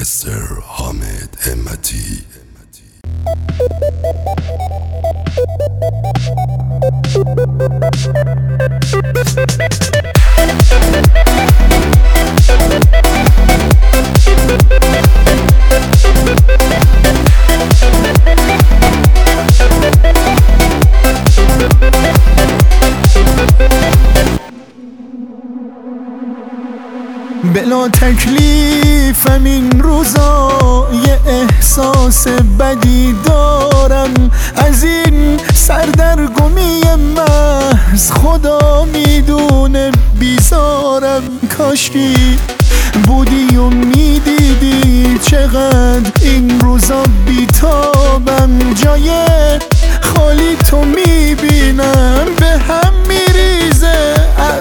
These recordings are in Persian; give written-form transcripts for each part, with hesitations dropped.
مستر حامد همتی. بلا تکلیفم این روزا، یه احساس بدی دارم از این سردرگمی محض. خدا میدونه بیزارم، کاشکی بودی و میدیدی چقدر این روزا بیتابم. جای خالی تو میبینم، به هم میریزه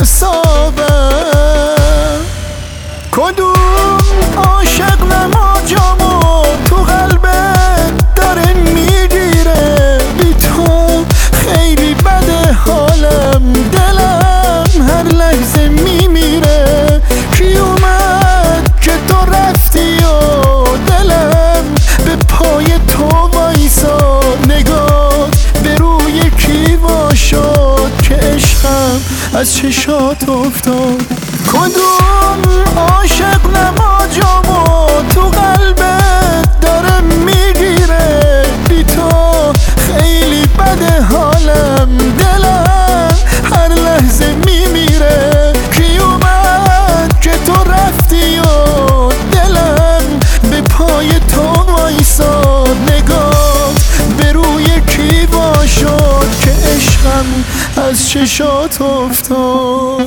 اعصابم. کدوم عاشق نماجامو تو قلبت داره میگیره، بی تو خیلی بده حالم، دلم هر لحظه میمیره. کی اومد که تو رفتی و دلم به پای تو وایسا، نگات به روی کی وا شد که عشقم از چشات افتاد. کدوم عاشق نماجامو تو قلبت داره میگیره، بی تو خیلی بده حالم، دلم هر لحظه میمیره. کی اومد که تو رفتی و دلم به پای تو وایساد، نگات به روی کی وا شد که عشقم از چشات افتاد.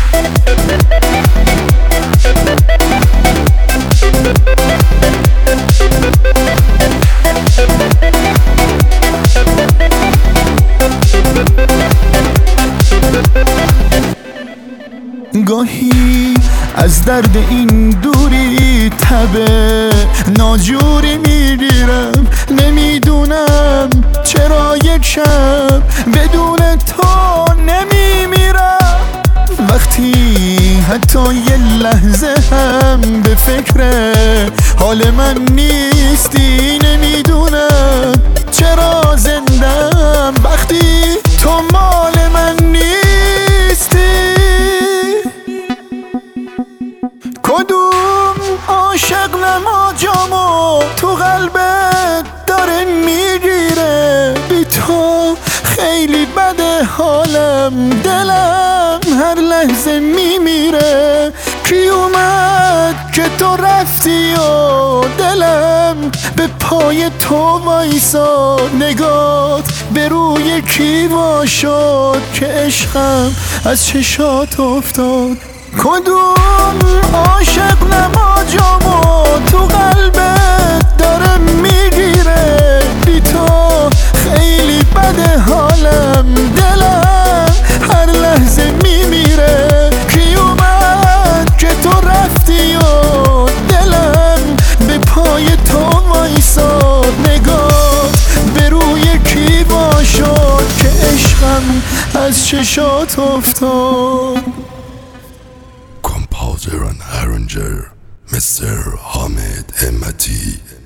گاهی از درد این دوری تبه ناجوری میگیرم، نمیدونم چرا یک شب بدون تو نمیمیرم. وقتی حتی یه لحظه هم به فکر حال من نیستی، نمیدونم چرا زندم وقتی تو مال من نیستی. کدوم عاشق نماجامو تو قلبت داره میگیره، بی تو خیلی بده حالم، دلم هر لحظه میمیره. کی اومد که تو رفتی و دلم به پای تو وایسا، نگات به روی کی وا شد که عشقم از چشات افتاد. کدوم عاشق نماجامو تو قلبت داره میگیره، بی تو خیلی بده حالم، دلم هر لحظه میمیره. کی اومد که تو رفتی و دلم به پای تو وایساد، نگات به روی کی وا شد که عشقم از چشات افتاد. Composer and arranger Mr. حامد همتی.